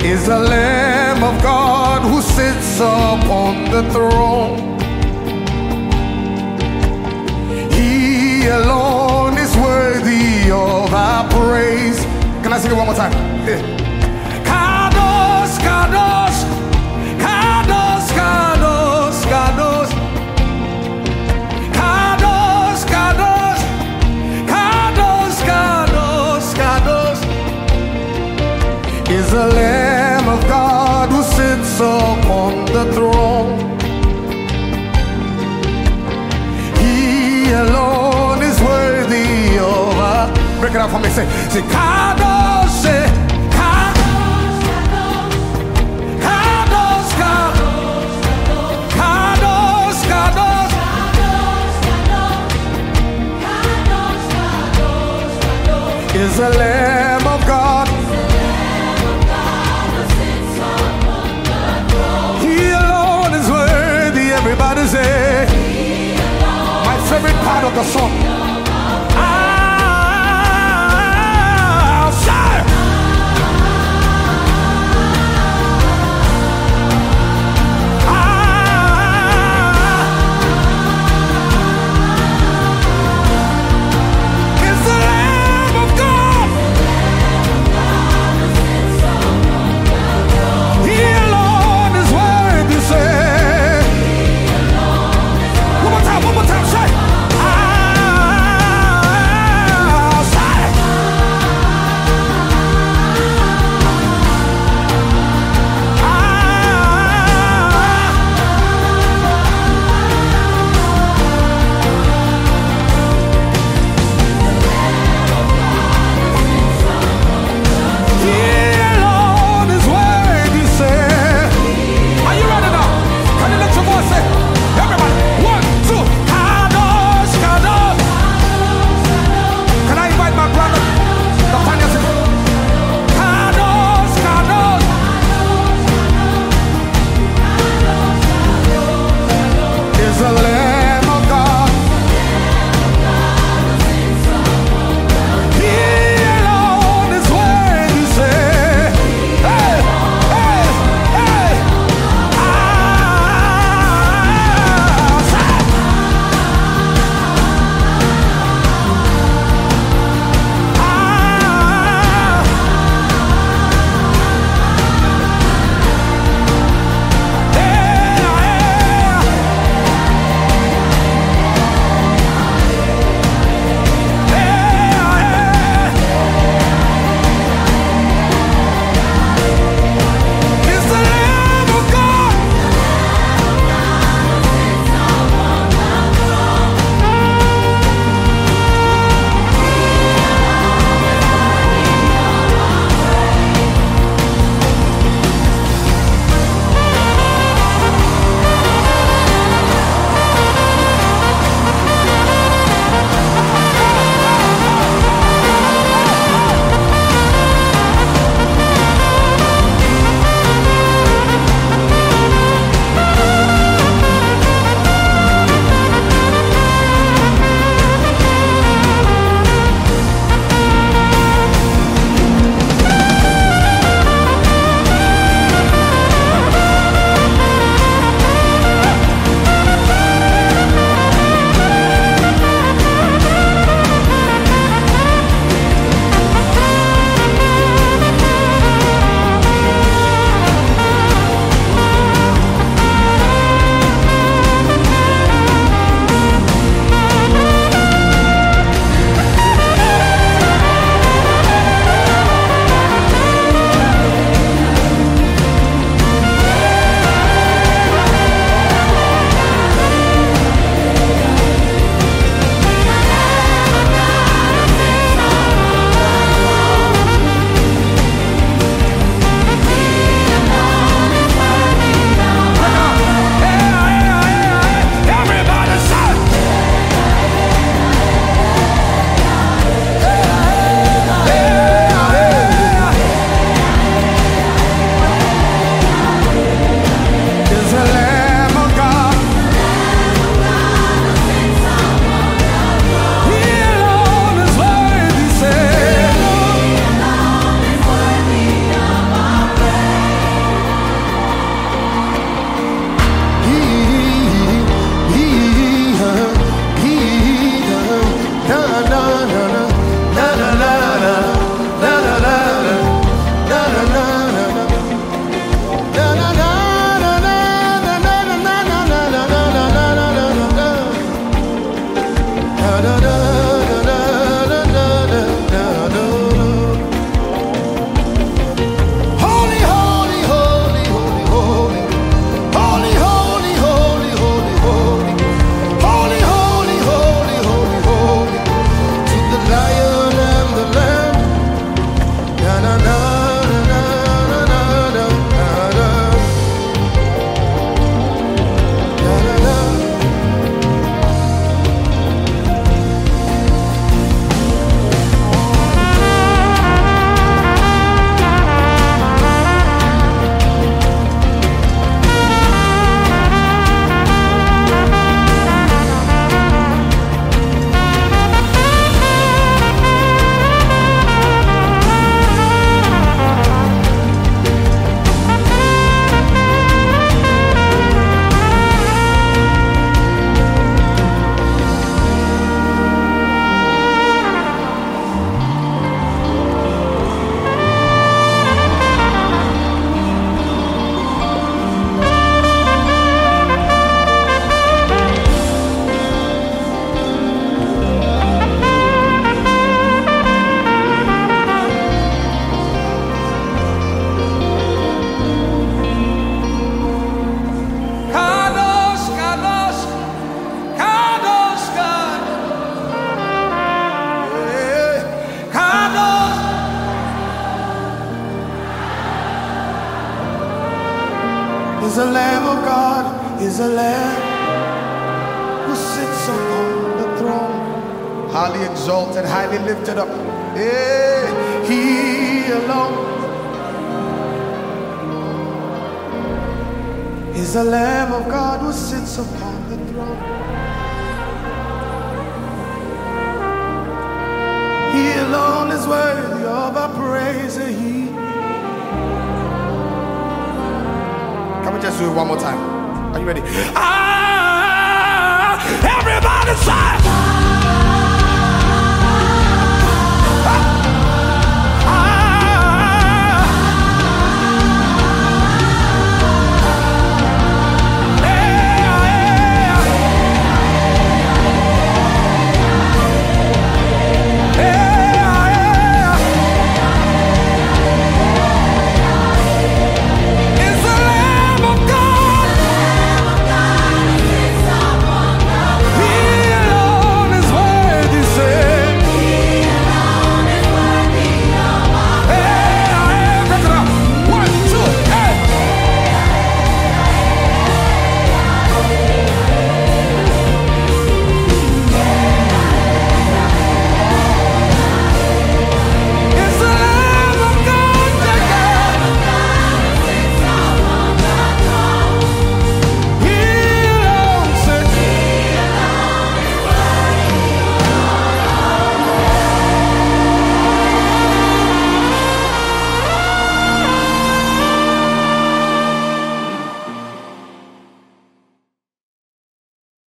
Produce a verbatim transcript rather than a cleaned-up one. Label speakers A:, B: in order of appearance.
A: is the Lamb of God who sits upon the throne. He alone is worthy of our praise. Can I sing it one more time? Yeah. Kadosh, Kadosh, Kadosh, Kadosh, Kadosh, Kadosh, Kadosh, Kadosh, Kadosh, Kadosh is the Lamb of God who sits upon the throne. He alone is worthy of our. Break it out for me. Say, say, Kadosh, say, Kadosh, Kadosh, Kadosh, Kadosh, Kadosh, Kadosh, is the Lamb of God. He alone is worthy. Everybody say, my favorite part of the song.
B: One more time, say, ah.
A: is the Lamb of God, is the Lamb who sits upon the throne. Highly exalted, highly lifted up. Yeah, he alone is the Lamb of God who sits upon the throne. He alone is worthy of our praise. He. Can we just do it one more time? Are you ready? Ah, everybody say.